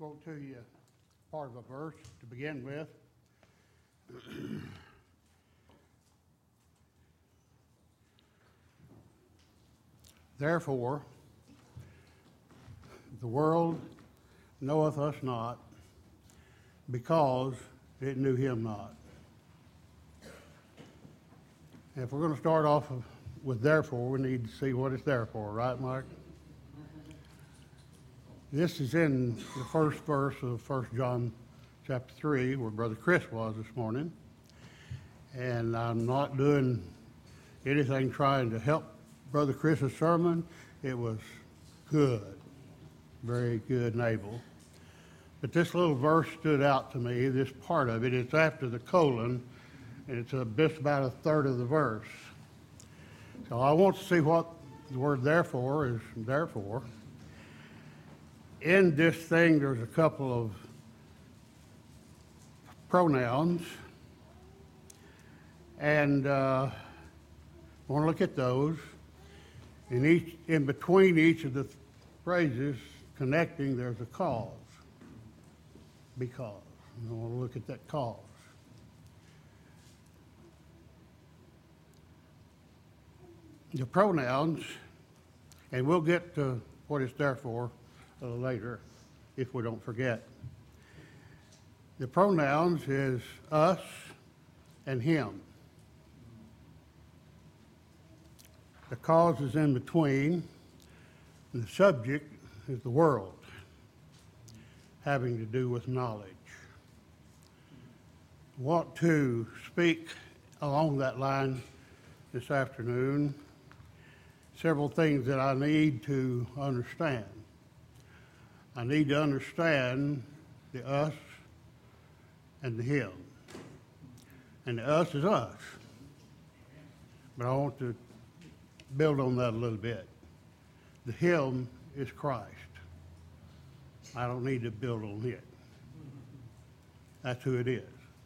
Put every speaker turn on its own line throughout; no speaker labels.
quote to you part of a verse to begin with. Therefore, the world knoweth us not, because it knew him not. And if we're going to start off with therefore, we need to see what it's there for, right, Mike? This is in the first verse of 1 John chapter 3, where Brother Chris was this morning. And I'm not doing anything trying to help Brother Chris's sermon. It was good, very good and able. But this little verse stood out to me, this part of it. It's after the colon, and it's just about a third of the verse. So I want to see what the word therefore is therefore. In this thing, there's a couple of pronouns, and I want to look at those. In between each of the phrases connecting, there's a cause. Because. And I want to look at that cause. The pronouns, and we'll get to what it's there for a little later, if we don't forget. The pronouns is us and him. The cause is in between, and the subject is the world, having to do with knowledge. I want to speak along that line this afternoon. Several things that I need to understand. I need to understand the us and the him. And the us is us. But I want to build on that a little bit. The him is Christ. I don't need to build on it. That's who it is.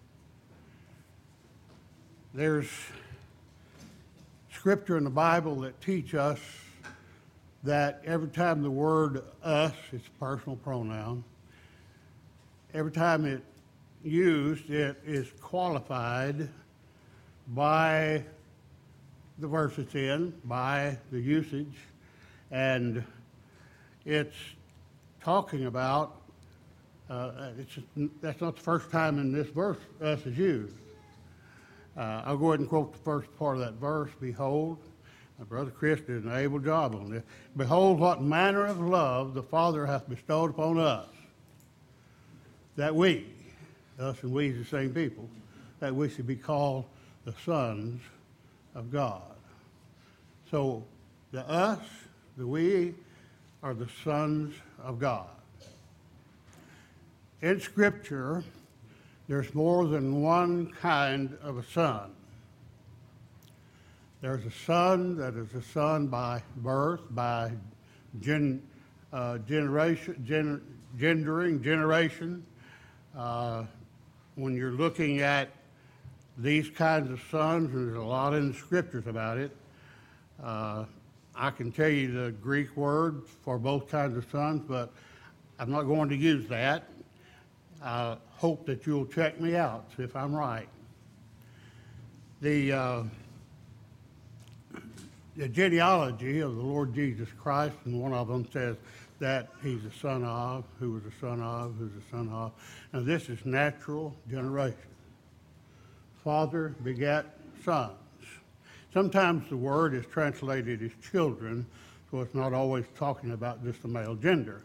There's scripture in the Bible that teach us that every time the word us, it's a personal pronoun, every time it's used, it is qualified by the verse it's in, by the usage, and it's talking about, that's not the first time in this verse us is used. I'll go ahead and quote the first part of that verse. Behold, my brother Chris did an able job on this. Behold, what manner of love the Father hath bestowed upon us, that we, us and we is the same people, that we should be called the sons of God. So the us, the we, are the sons of God. In Scripture, there's more than one kind of a son. There's a son that is a son by birth, by gendering, generation. When you're looking at these kinds of sons, and there's a lot in the Scriptures about it, I can tell you the Greek word for both kinds of sons, but I'm not going to use that. I hope that you'll check me out, see if I'm right. The genealogy of the Lord Jesus Christ, and one of them says that he's a son of, who was a son of, who's a son of. Now this is natural generation. Father begat sons. Sometimes the word is translated as children, so it's not always talking about just the male gender.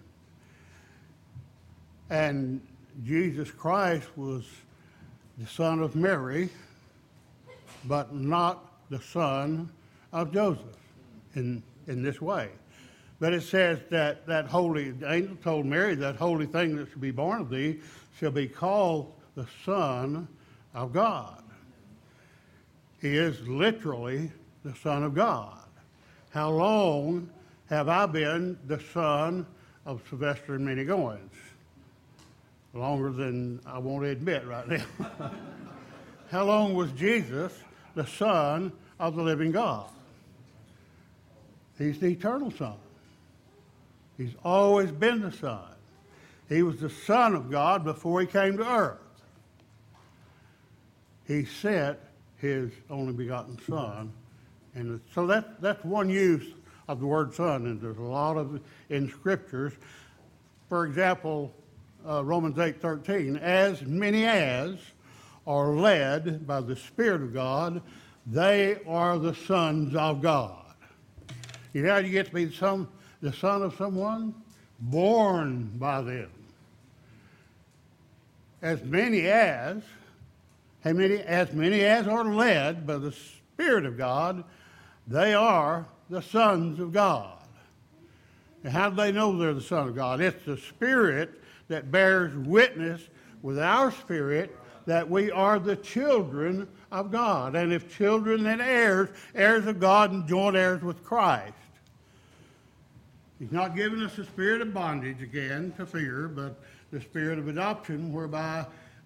And Jesus Christ was the son of Mary, but not the son of Joseph in this way. But it says that the angel told Mary, that holy thing that shall be born of thee shall be called the Son of God. He is literally the Son of God. How long have I been the son of Sylvester and Minnie Goins? Longer than I want to admit right now. How long was Jesus the Son of the living God? He's the eternal Son. He's always been the Son. He was the Son of God before he came to earth. He sent his only begotten Son. And so that's one use of the word Son, and there's a lot of it in Scriptures. For example, Romans 8:13, as many as are led by the Spirit of God, they are the sons of God. You know how you get to be the son of someone? Born by them. As many as are led by the Spirit of God, they are the sons of God. And how do they know they're the son of God? It's the Spirit that bears witness with our spirit that we are the children of God. And if children, then heirs, heirs of God and joint heirs with Christ. He's not giving us the spirit of bondage again to fear, but the spirit of adoption whereby,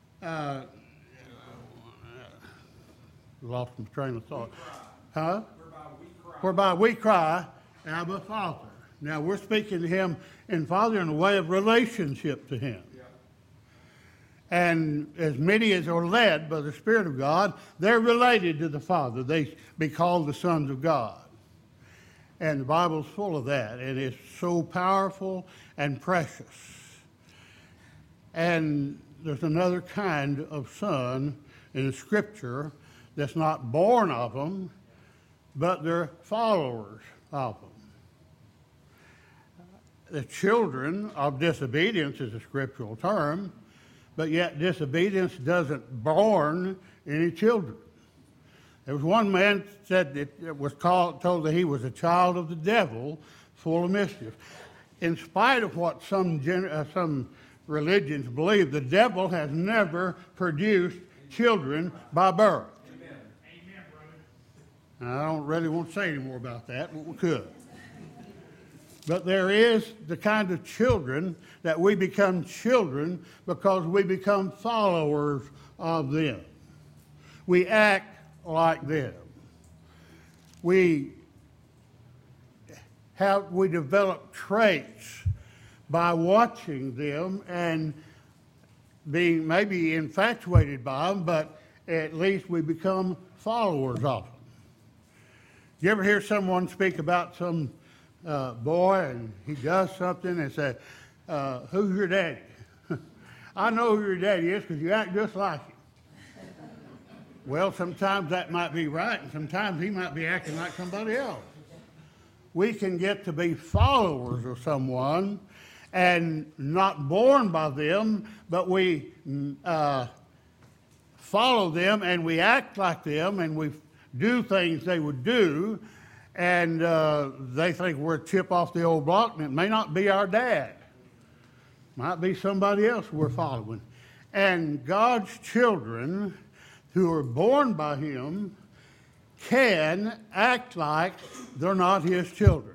lost my train of thought. Huh? Whereby we cry, Abba, Father. Now, we're speaking to him in Father in a way of relationship to him. Yeah. And as many as are led by the Spirit of God, they're related to the Father. They be called the sons of God. And the Bible's full of that, and it's so powerful and precious. And there's another kind of son in the Scripture that's not born of them, but they're followers of them. The children of disobedience is a scriptural term, but yet disobedience doesn't born any children. There was one man said it was told that he was a child of the devil, full of mischief. In spite of what some religions believe, the devil has never produced children by birth. Amen. Amen, brother. And I don't really want to say any more about that, but we could. But there is the kind of children that we become children because we become followers of them. We act like them. We develop traits by watching them and being maybe infatuated by them, but at least we become followers of them. You ever hear someone speak about some boy and he does something and say, who's your daddy? I know who your daddy is because you act just like him. Well, sometimes that might be right, and sometimes he might be acting like somebody else. We can get to be followers of someone and not born by them, but we follow them and we act like them and we do things they would do, and they think we're a chip off the old block, and it may not be our dad. Might be somebody else we're following. And God's children who are born by him can act like they're not his children.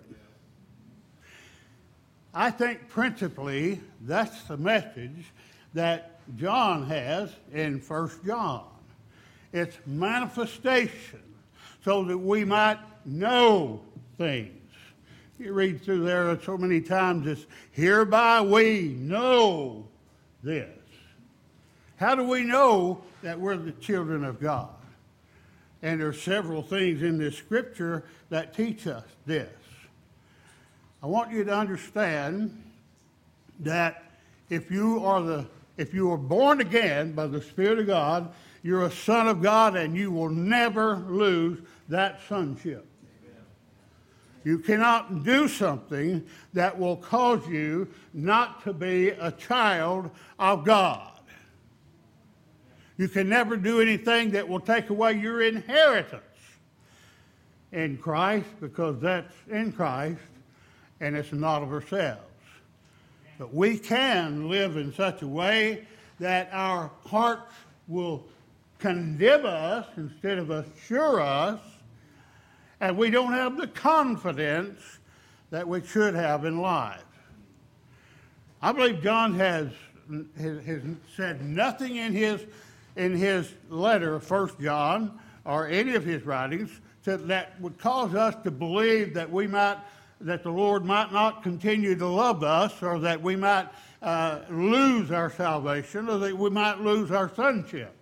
I think principally that's the message that John has in 1 John. It's manifestation so that we might know things. You read through there so many times, it's hereby we know this. How do we know that we're the children of God? And there are several things in this scripture that teach us this. I want you to understand that if you are born again by the Spirit of God, you're a son of God, and you will never lose that sonship. Amen. You cannot do something that will cause you not to be a child of God. You can never do anything that will take away your inheritance in Christ, because that's in Christ and it's not of ourselves. But we can live in such a way that our hearts will condemn us instead of assure us, and we don't have the confidence that we should have in life. I believe John has said nothing in his letter, 1 John, or any of his writings, that would cause us to believe that we might that the Lord might not continue to love us, or that we might lose our salvation, or that we might lose our sonship.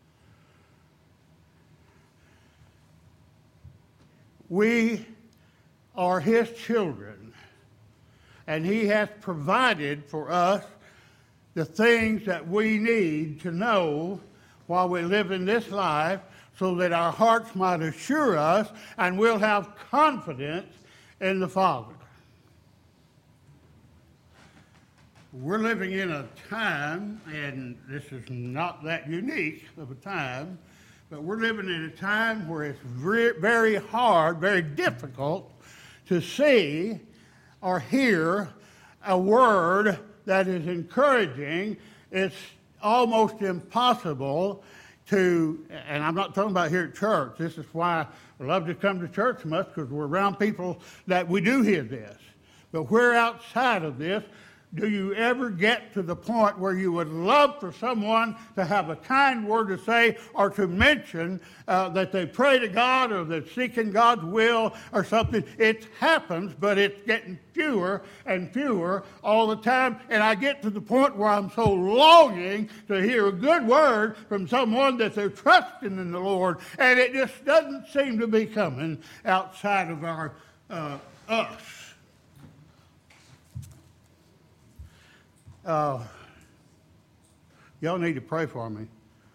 We are His children, and He has provided for us the things that we need to know while we live in this life, so that our hearts might assure us and we'll have confidence in the Father. We're living in a time, and this is not that unique of a time, but we're living in a time where it's very hard, very difficult to see or hear a word that is encouraging. It's almost impossible to, and I'm not talking about here at church. This is why I love to come to church much, because we're around people that we do hear this. But where outside of this, do you ever get to the point where you would love for someone to have a kind word to say, or to mention that they pray to God, or they're seeking God's will or something? It happens, but it's getting fewer and fewer all the time. And I get to the point where I'm so longing to hear a good word from someone that they're trusting in the Lord, and it just doesn't seem to be coming outside of our us. Y'all need to pray for me.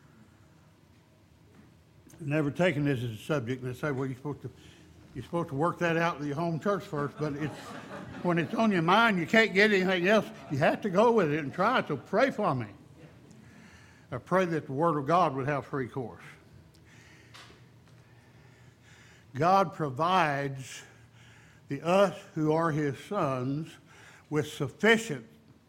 I've never taken this as a subject, and they say, well, you're supposed to work that out with your home church first, but it's when it's on your mind, you can't get anything else. You have to go with it and try it, so pray for me. I pray that the Word of God would have free course. God provides us who are His sons with sufficient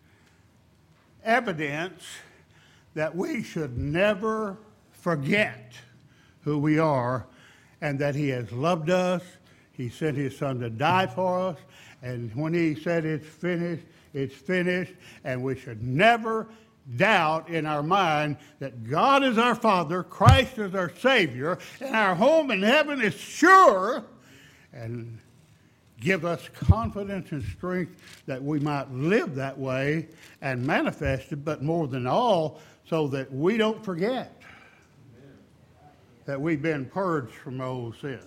evidence that we should never forget who we are, and that He has loved us. He sent His Son to die for us, and when He said it's finished, and we should never doubt in our mind that God is our Father, Christ is our Savior, and our home in heaven is sure, and give us confidence and strength that we might live that way and manifest it, but more than all, so that we don't forget that we've been purged from old sins.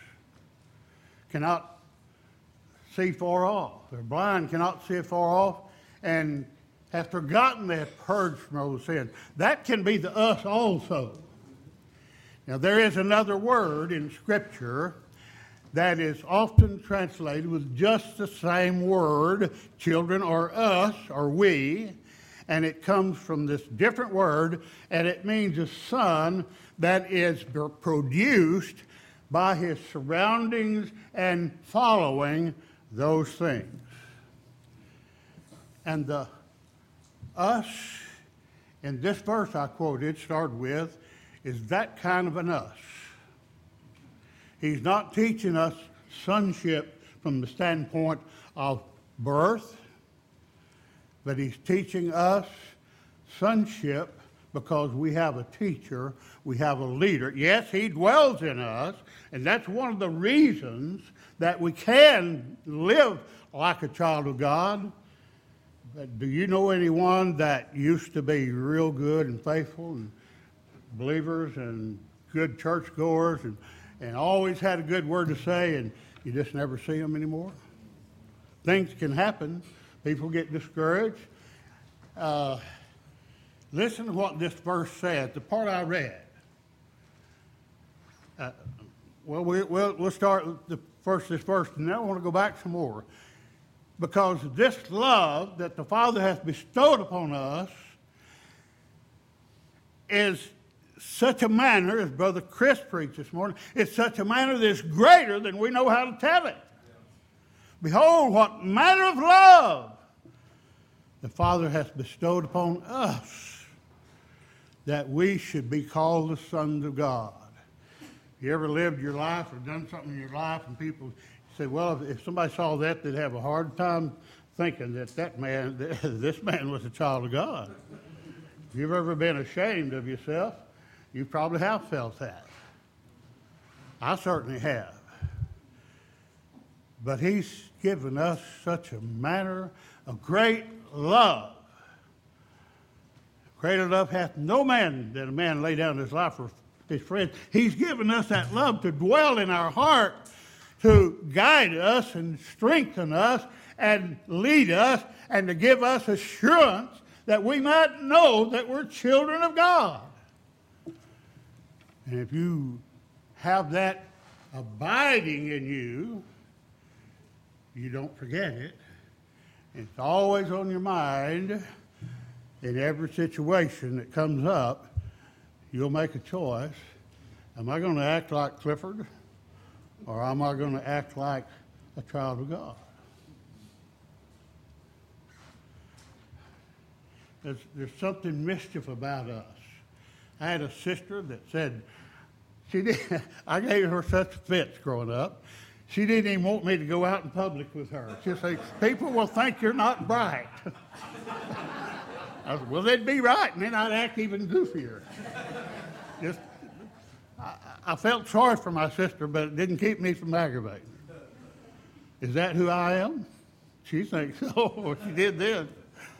Cannot see far off. They're blind, cannot see far off, and have forgotten they have purged from old sins. That can be the us also. Now, there is another word in Scripture that is often translated with just the same word, children, or us, or we, and it comes from this different word, and it means a son that is produced by his surroundings and following those things. And the us in this verse I quoted, started with, is that kind of an us. He's not teaching us sonship from the standpoint of birth, but he's teaching us sonship because we have a teacher, we have a leader. Yes, he dwells in us, and that's one of the reasons that we can live like a child of God. But do you know anyone that used to be real good and faithful and believers and good churchgoers and always had a good word to say, and you just never see them anymore? Things can happen. People get discouraged. Listen to what this verse says, the part I read. We'll start with this verse, and then I want to go back some more. Because this love that the Father has bestowed upon us is such a manner, as Brother Chris preached this morning, it's such a manner that is greater than we know how to tell it. Behold, what manner of love the Father has bestowed upon us, that we should be called the sons of God. You ever lived your life or done something in your life and people say, well, if somebody saw that, they'd have a hard time thinking that this man was a child of God. If you've ever been ashamed of yourself, you probably have felt that. I certainly have. But he's given us such a manner of great love. Greater love hath no man that a man lay down his life for his friends. He's given us that love to dwell in our heart, to guide us and strengthen us and lead us, and to give us assurance that we might know that we're children of God. And if you have that abiding in you, you don't forget it. It's always on your mind. In every situation that comes up, you'll make a choice. Am I going to act like Clifford, or am I going to act like a child of God? There's something mischief about us. I had a sister that said, I gave her such fits growing up. She didn't even want me to go out in public with her. She'd say, people will think you're not bright. I said, well, they'd be right, and then I'd act even goofier. I felt sorry for my sister, but it didn't keep me from aggravating her. Is that who I am? She thinks so. She did then.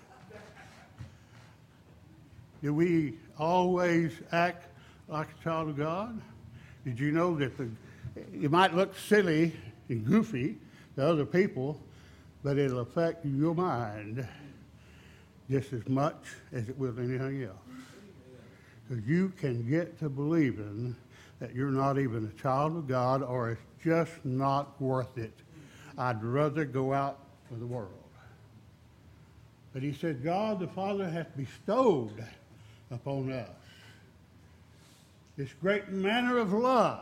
Do we always act like a child of God? Did you know that you might look silly and goofy to other people, but it'll affect your mind just as much as it will anything else? Because you can get to believing that you're not even a child of God, or it's just not worth it. I'd rather go out with the world. But he said, God the Father hath bestowed upon us this great manner of love.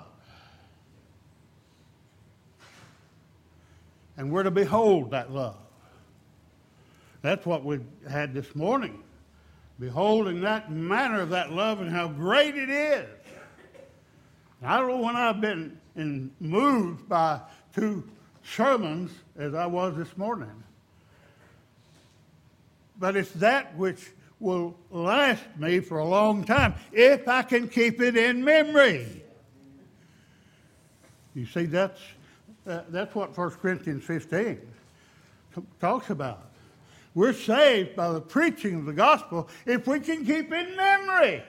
And we're to behold that love. That's what we had this morning. Beholding that manner of that love and how great it is. I don't know when I've been moved by two sermons as I was this morning. But it's that which will last me for a long time if I can keep it in memory. You see, that's what 1 Corinthians 15 talks about. We're saved by the preaching of the gospel if we can keep it in memory.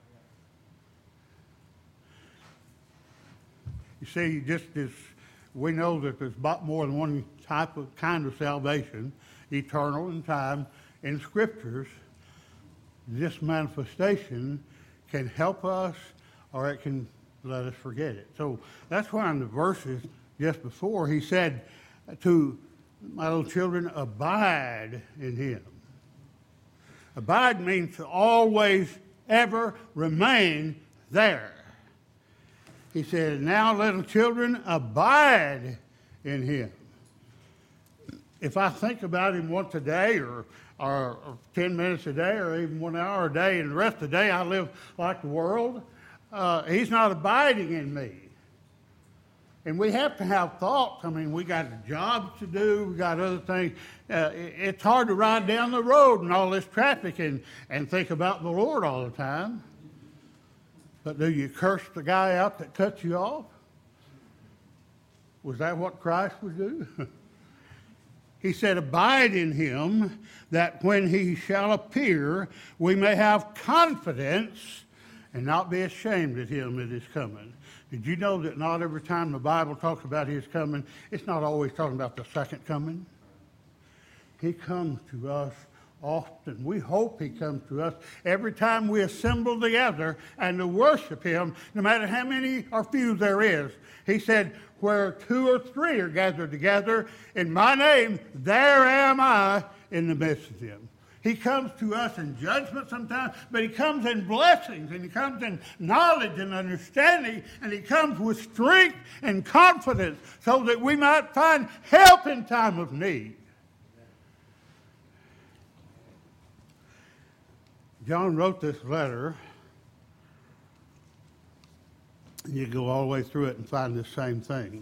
You see, just as we know that there's more than one kind of salvation, eternal in time, in Scriptures, this manifestation can help us or it can let us forget it. So that's why in the verses just before he said to my little children, abide in him. Abide means to always, ever remain there. He said, now little children, abide in him. If I think about him once a day or 10 minutes a day or even 1 hour a day and the rest of the day I live like the world, he's not abiding in me. And we have to have thoughts. I mean, we got jobs to do. We got other things. It's hard to ride down the road in all this traffic and think about the Lord all the time. But do you curse the guy out that cuts you off? Was that what Christ would do? He said, abide in him, that when he shall appear, we may have confidence and not be ashamed at him that is coming. Did you know that not every time the Bible talks about his coming, it's not always talking about the second coming? He comes to us often. We hope he comes to us every time we assemble together and to worship him, no matter how many or few there is. He said, where 2 or 3 are gathered together in my name, there am I in the midst of them. He comes to us in judgment sometimes, but he comes in blessings, and he comes in knowledge and understanding, and he comes with strength and confidence so that we might find help in time of need. John wrote this letter. You go all the way through it and find the same thing.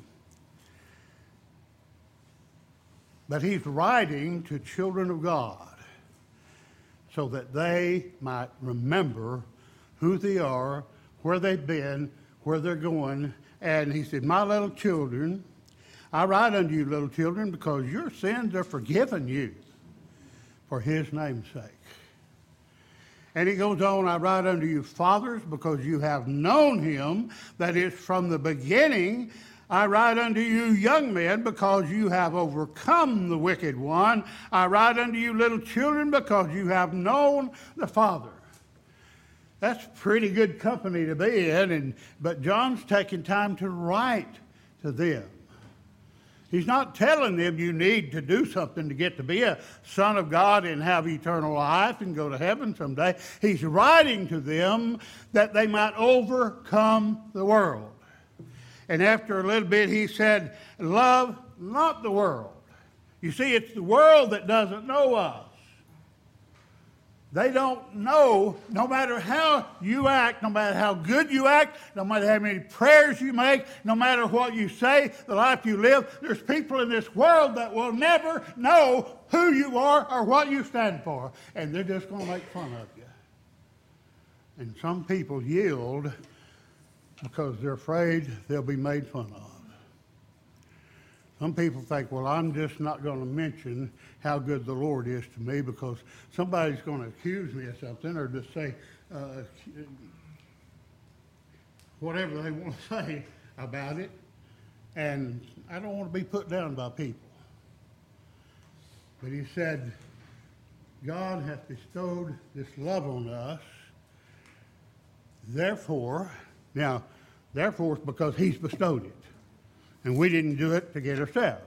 But he's writing to children of God so that they might remember who they are, where they've been, where they're going. And he said, my little children, I write unto you, little children, because your sins are forgiven you for his name's sake. And he goes on, I write unto you, fathers, because you have known him, that is, from the beginning. I write unto you, young men, because you have overcome the wicked one. I write unto you, little children, because you have known the Father. That's pretty good company to be in, but John's taking time to write to them. He's not telling them you need to do something to get to be a son of God and have eternal life and go to heaven someday. He's writing to them that they might overcome the world. And after a little bit, he said, love not the world. You see, it's the world that doesn't know us. They don't know, no matter how you act, no matter how good you act, no matter how many prayers you make, no matter what you say, the life you live, there's people in this world that will never know who you are or what you stand for. And they're just going to make fun of you. And some people yield because they're afraid they'll be made fun of. Some people think, well, I'm just not going to mention how good the Lord is to me because somebody's going to accuse me of something or just say whatever they want to say about it. And I don't want to be put down by people. But he said, God hath bestowed this love on us. Therefore it's because he's bestowed it. And we didn't do it to get ourselves.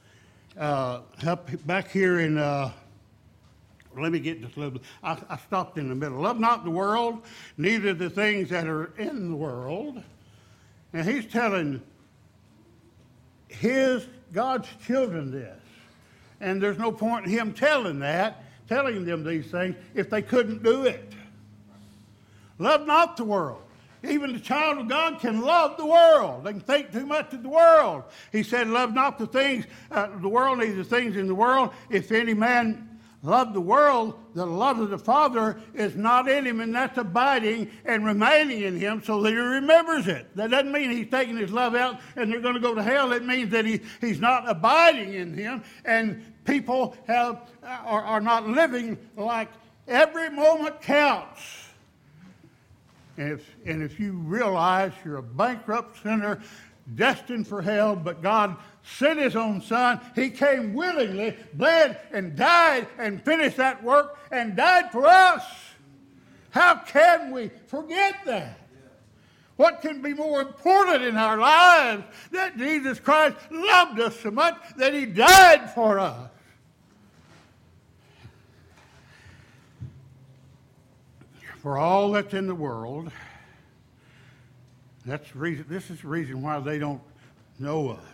Back here in, let me get this a little bit. I stopped in the middle. Love not the world, neither the things that are in the world. And he's telling God's children this. And there's no point in him telling them these things if they couldn't do it. Love not the world. Even the child of God can love the world. They can think too much of the world. He said, love not the things, the world, neither the things in the world. If any man love the world, the love of the Father is not in him, and that's abiding and remaining in him so that he remembers it. That doesn't mean he's taking his love out and they're going to go to hell. It means that he's not abiding in him, and people are not living like every moment counts. And if you realize you're a bankrupt sinner destined for hell, but God sent his own son, he came willingly, bled and died and finished that work and died for us. How can we forget that? What can be more important in our lives that Jesus Christ loved us so much that he died for us? For all that's in the world, this is the reason why they don't know us.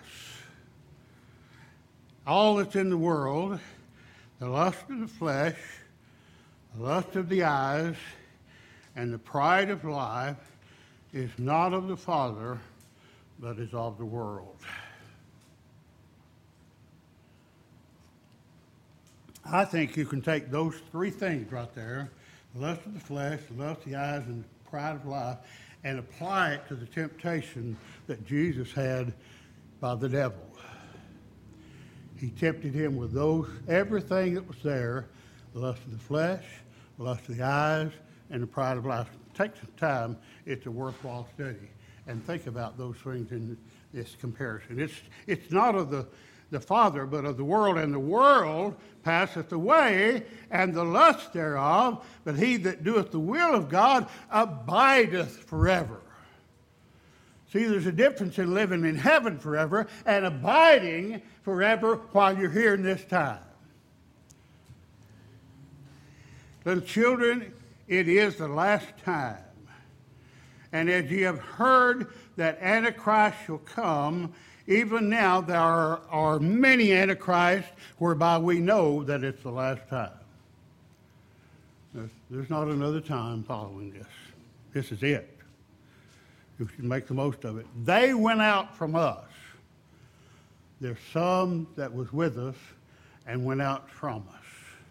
All that's in the world, the lust of the flesh, the lust of the eyes, and the pride of life is not of the Father, but is of the world. I think you can take those three things right there, the lust of the flesh, the lust of the eyes, and the pride of life, and apply it to the temptation that Jesus had by the devil. He tempted him with everything that was there, the lust of the flesh, the lust of the eyes, and the pride of life. Take some time. It's a worthwhile study. And think about those things in this comparison. It's not of the Father, but of the world. And the world passeth away, and the lust thereof, but he that doeth the will of God abideth forever. See, there's a difference in living in heaven forever and abiding forever while you're here in this time. Little children, it is the last time. And as ye have heard that Antichrist shall come, even now there are many antichrists whereby we know that it's the last time. There's not another time following this. This is it. You should make the most of it. They went out from us. There's some that was with us and went out from us.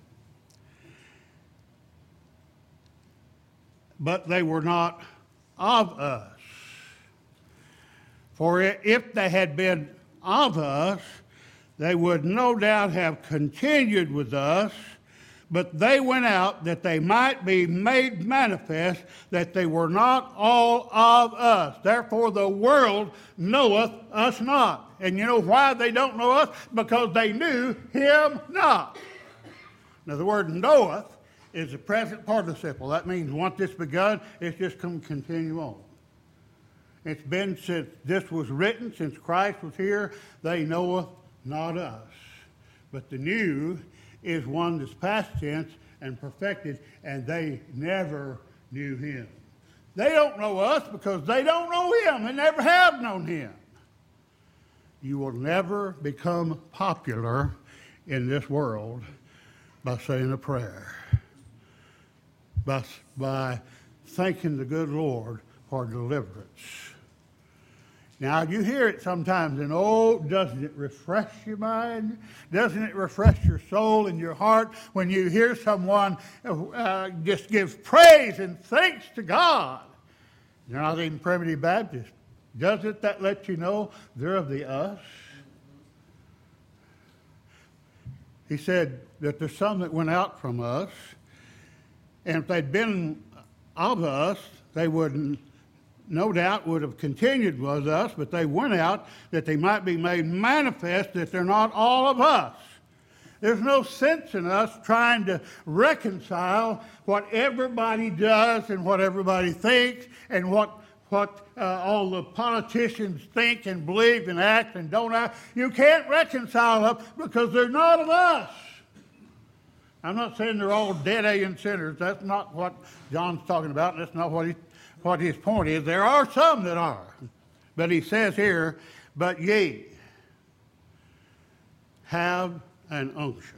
But they were not of us. For if they had been of us, they would no doubt have continued with us, but they went out that they might be made manifest that they were not all of us. Therefore the world knoweth us not. And you know why they don't know us? Because they knew him not. Now the word knoweth is the present participle. That means once it's begun, it's just going to continue on. It's been since this was written, since Christ was here, they knoweth not us. But the new is one that's past tense and perfected, and they never knew him. They don't know us because they don't know him and never have known him. You will never become popular in this world by saying a prayer, by thanking the good Lord for deliverance. Now, you hear it sometimes, and oh, doesn't it refresh your mind? Doesn't it refresh your soul and your heart when you hear someone just give praise and thanks to God? They're not even Primitive Baptist. Doesn't that let you know they're of the us? He said that there's some that went out from us, and if they'd been of us, they wouldn't, no doubt would have continued with us, but they went out that they might be made manifest that they're not all of us. There's no sense in us trying to reconcile what everybody does and what everybody thinks and what all the politicians think and believe and act and don't act. You can't reconcile them because they're not of us. I'm not saying they're all dead alien sinners. That's not what John's talking about, and that's not what his point is. There are some that are. But he says here, but ye have an unction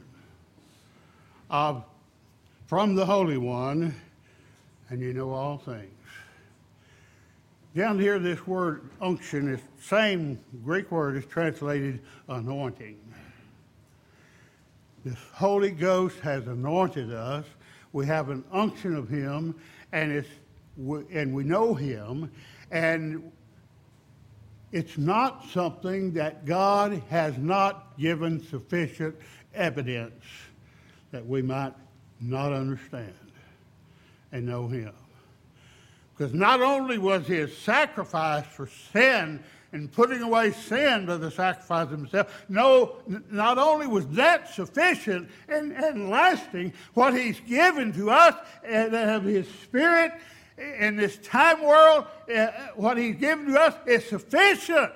from the Holy One, and you know all things. Down here, this word unction is the same Greek word is translated anointing. The Holy Ghost has anointed us. We have an unction of him, and we know him, and it's not something that God has not given sufficient evidence that we might not understand and know him. Because not only was his sacrifice for sin and putting away sin by the sacrifice of himself, no, not only was that sufficient and lasting, what he's given to us of his Spirit in this time world, what he's given to us is sufficient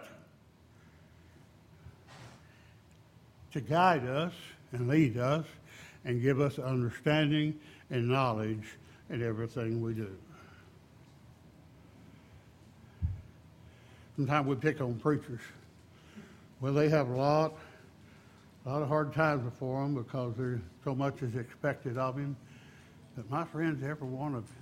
to guide us and lead us and give us understanding and knowledge in everything we do. Sometimes we pick on preachers. Well, they have a lot of hard times before them because there's so much is expected of him. But my friends, every one of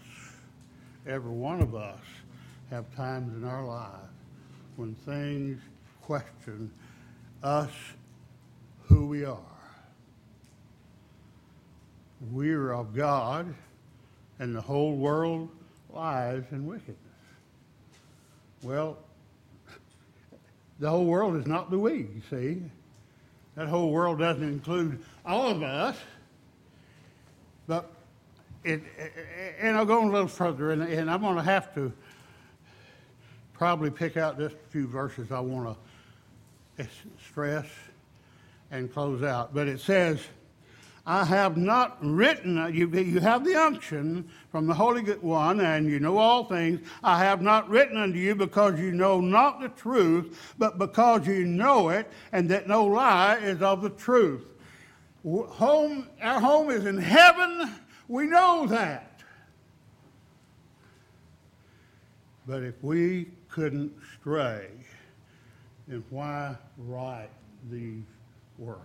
us have times in our lives when things question us, who we are. We are of God, and the whole world lies in wickedness. Well, the whole world is not the we, you see. That whole world doesn't include all of us. But, and I'll go a little further, and I'm going to have to probably pick out just a few verses I want to stress and close out. But it says, I have not written, you have the unction from the Holy One, and you know all things. I have not written unto you because you know not the truth, but because you know it, and that no lie is of the truth. Our home is in heaven. We know that. But if we couldn't stray, then why write these words?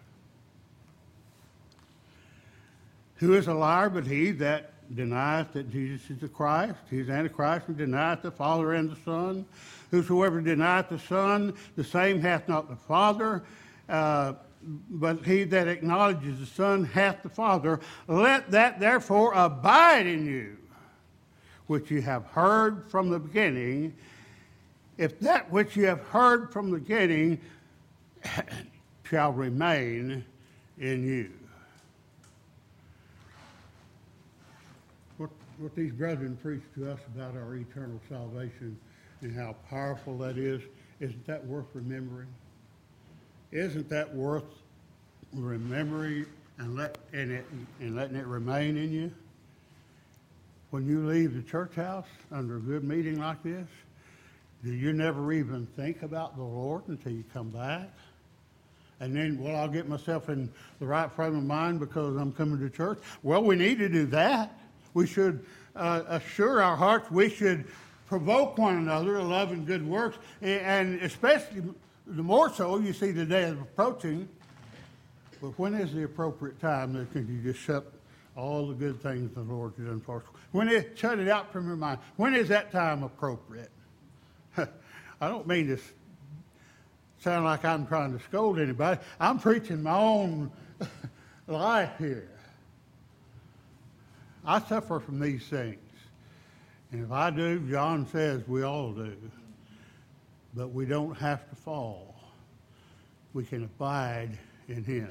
Who is a liar but he that denieth that Jesus is the Christ? He is Antichrist who denieth the Father and the Son. Whosoever denieth the Son, the same hath not the Father. But he that acknowledges the Son hath the Father. Let that therefore abide in you, which you have heard from the beginning. if that which you have heard from the beginning shall remain in you. What these brethren preach to us about our eternal salvation and how powerful that is, isn't that worth remembering? Isn't that worth remembering and letting it remain in you? When you leave the church house under a good meeting like this, do you never even think about the Lord until you come back? And then, well, I'll get myself in the right frame of mind because I'm coming to church. Well, we need to do that. We should assure our hearts. We should provoke one another to love and good works. And especially, the more so, you see the day is approaching. But when is the appropriate time that you just shut all the good things the Lord has done for us? When it shut it out from your mind. When is that time appropriate? I don't mean to sound like I'm trying to scold anybody. I'm preaching my own life here. I suffer from these things. And if I do, John says we all do. But we don't have to fall. We can abide in him.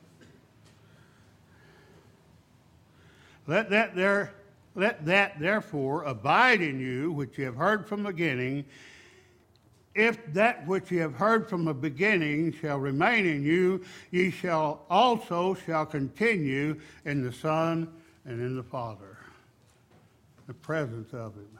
Let that therefore abide in you, which you have heard from the beginning. If that which ye have heard from the beginning shall remain in you, ye shall continue in the Son and in the Father, the presence of him.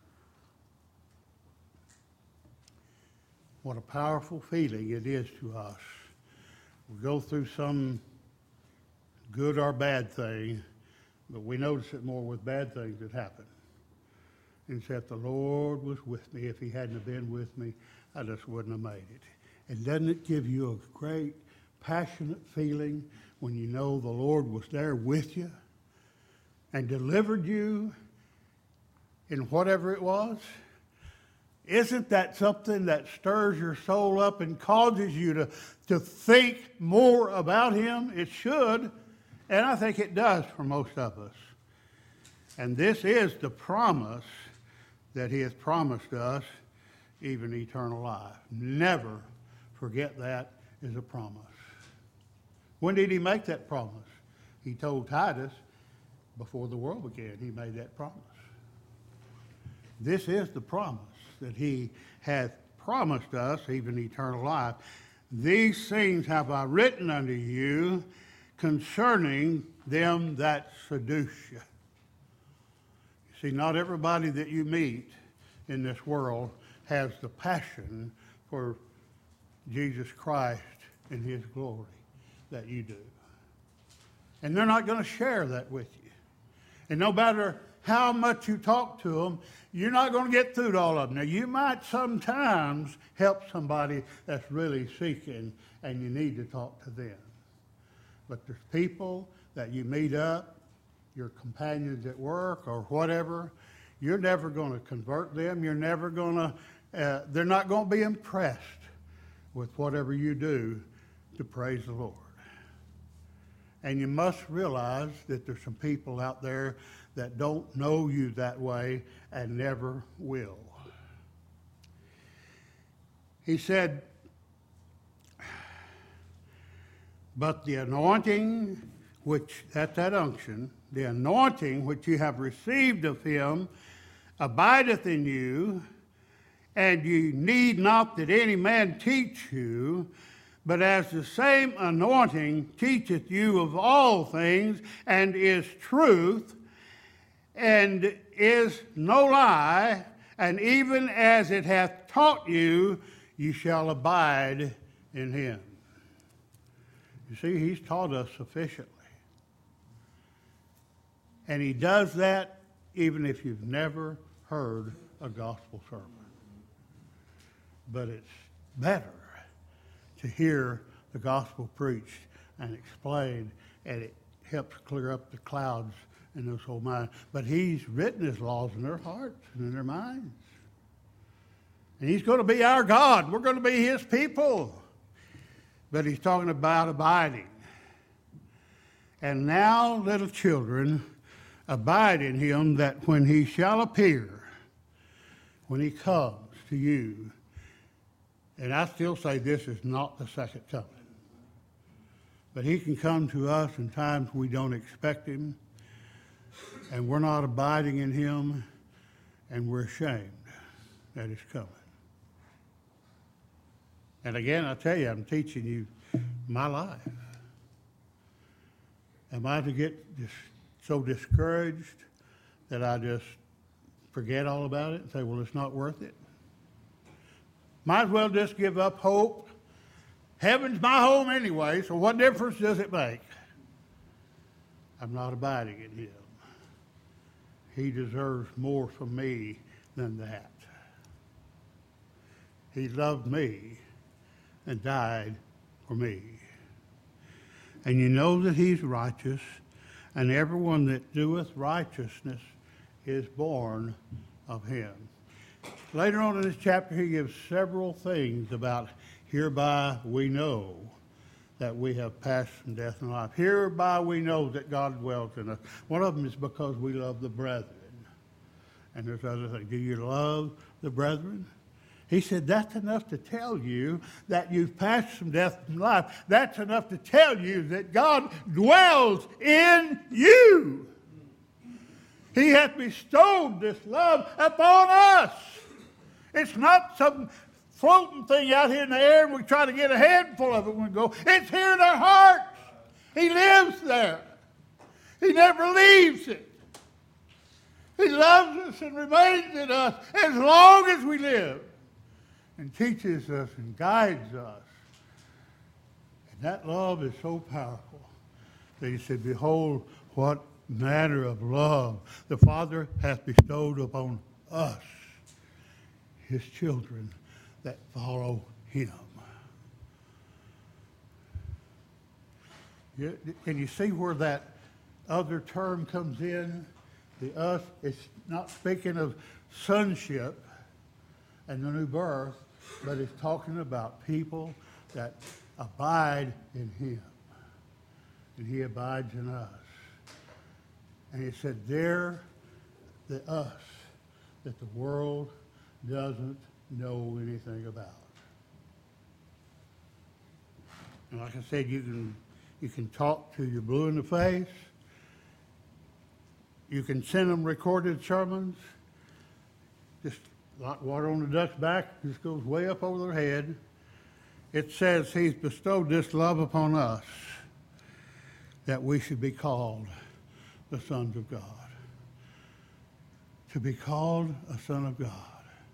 What a powerful feeling it is to us. We go through some good or bad thing, but we notice it more with bad things that happen. And said, the Lord was with me. If he hadn't have been with me, I just wouldn't have made it. And doesn't it give you a great, passionate feeling when you know the Lord was there with you and delivered you in whatever it was? Isn't that something that stirs your soul up and causes you to think more about him? It should, and I think it does for most of us. And this is the promise that he has promised us, even eternal life. Never forget that is a promise. When did he make that promise? He told Titus before the world began, he made that promise. This is the promise that he hath promised us, even eternal life. These things have I written unto you concerning them that seduce you. See, not everybody that you meet in this world has the passion for Jesus Christ and his glory that you do. And they're not going to share that with you. And no matter how much you talk to them, you're not going to get through to all of them. Now, you might sometimes help somebody that's really seeking, and you need to talk to them. But there's people that you meet up, your companions at work or whatever, you're never going to convert them. You're never going to, they're not going to be impressed with whatever you do to praise the Lord. And you must realize that there's some people out there that don't know you that way and never will. He said, but the anointing, which, that's that unction, the anointing which you have received of him abideth in you, and you need not that any man teach you, but as the same anointing teacheth you of all things, and is truth, and is no lie, and even as it hath taught you, you shall abide in him. You see, he's taught us sufficiently. And he does that even if you've never heard a gospel sermon. But it's better to hear the gospel preached and explained, and it helps clear up the clouds in those whole minds. But he's written his laws in their hearts and in their minds. And he's going to be our God. We're going to be his people. But he's talking about abiding. And now, little children, abide in him, that when he shall appear, when he comes to you. And I still say this is not the second coming. But he can come to us in times we don't expect him, and we're not abiding in him, and we're ashamed that he's coming. And again, I tell you, I'm teaching you my life. Am I to get so discouraged that I just forget all about it and say, well, it's not worth it? Might as well just give up hope. Heaven's my home anyway, so what difference does it make? I'm not abiding in him. He deserves more from me than that. He loved me and died for me. And you know that he's righteous, and everyone that doeth righteousness is born of him. Later on in this chapter, he gives several things about hereby we know that we have passed from death and life. Hereby we know that God dwells in us. One of them is because we love the brethren. And there's other things. Do you love the brethren? He said that's enough to tell you that you've passed from death and life. That's enough to tell you that God dwells in you. He hath bestowed this love upon us. It's not some floating thing out here in the air and we try to get a handful of it when we go. It's here in our hearts. He lives there. He never leaves it. He loves us and remains in us as long as we live and teaches us and guides us. And that love is so powerful that he said, behold, what manner of love the Father hath bestowed upon us, his children that follow him. Can you see where that other term comes in? The us, it's not speaking of sonship and the new birth, but it's talking about people that abide in him. And he abides in us. And he said, they're the us that the world doesn't know anything about. And like I said, you can talk to your blue in the face. You can send them recorded sermons. Just like water on the duck's back, just goes way up over their head. It says he's bestowed this love upon us that we should be called the sons of God. To be called a son of God.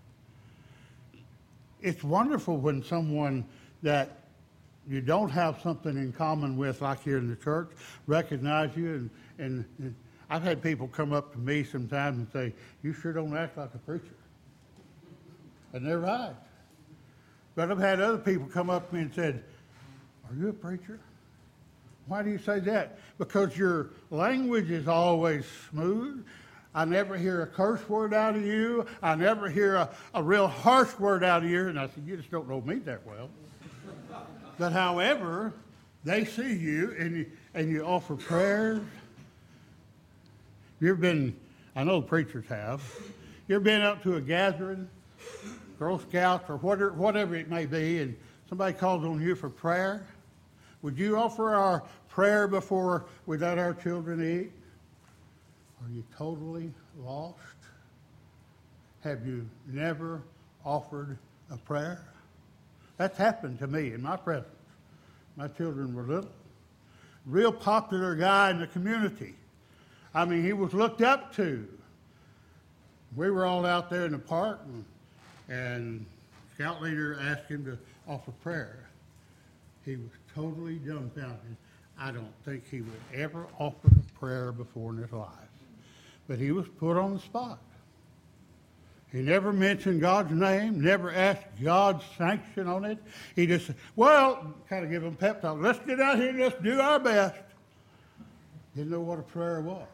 It's wonderful when someone that you don't have something in common with, like here in the church, recognize you. And I've had people come up to me sometimes and say, you sure don't act like a preacher. And they're right. But I've had other people come up to me and said, are you a preacher? Why do you say that? Because your language is always smooth. I never hear a curse word out of you. I never hear a real harsh word out of you. And I said, you just don't know me that well. But however, they see you and you offer prayers. You ever been, I know preachers have, you ever been out to a gathering, Girl Scouts or whatever it may be, and somebody calls on you for prayer? Would you offer our prayer before we let our children eat? Are you totally lost? Have you never offered a prayer? That's happened to me in my presence. My children were little. Real popular guy in the community. I mean, he was looked up to. We were all out there in the park, and scout leader asked him to offer prayer. He was totally dumbfounded. I don't think he would ever offer a prayer before in his life. But he was put on the spot. He never mentioned God's name, never asked God's sanction on it. He just said, well, kind of give him a pep talk. Let's get out here and let's do our best. Didn't know what a prayer was.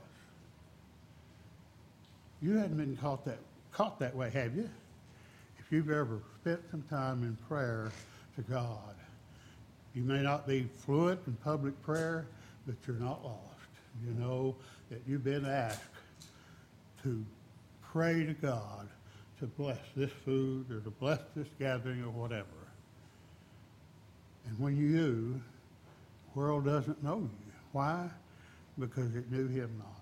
You hadn't been caught that way, have you? If you've ever spent some time in prayer to God, you may not be fluent in public prayer, but you're not lost. You know that you've been asked to pray to God, to bless this food or to bless this gathering or whatever. And when you do, the world doesn't know you. Why? Because it knew him not.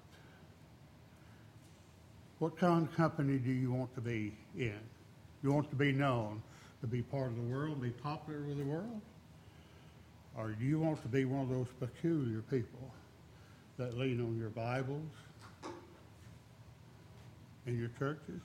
What kind of company do you want to be in? You want to be known, to be part of the world, be popular with the world? Or do you want to be one of those peculiar people that lean on your Bibles in your churches?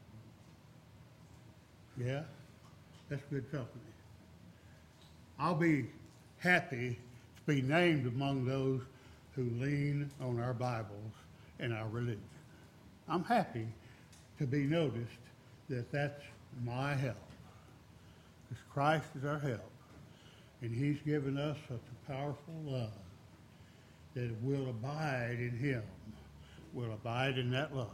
Yeah, that's good company. I'll be happy to be named among those who lean on our Bibles and our religion. I'm happy to be noticed that that's my help. Because Christ is our help. And he's given us such a powerful love that will abide in him, will abide in that love.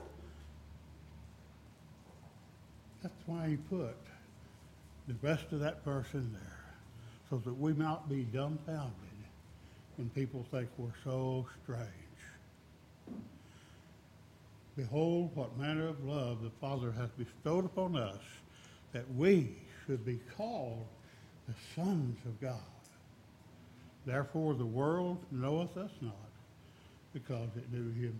That's why he put the rest of that person there, so that we might be dumbfounded when people think we're so strange. Behold, what manner of love the Father hath bestowed upon us, that we should be called the sons of God. Therefore the world knoweth us not, because it knew him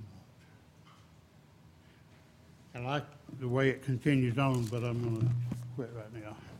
not. I like the way it continues on, but I'm going to quit right now.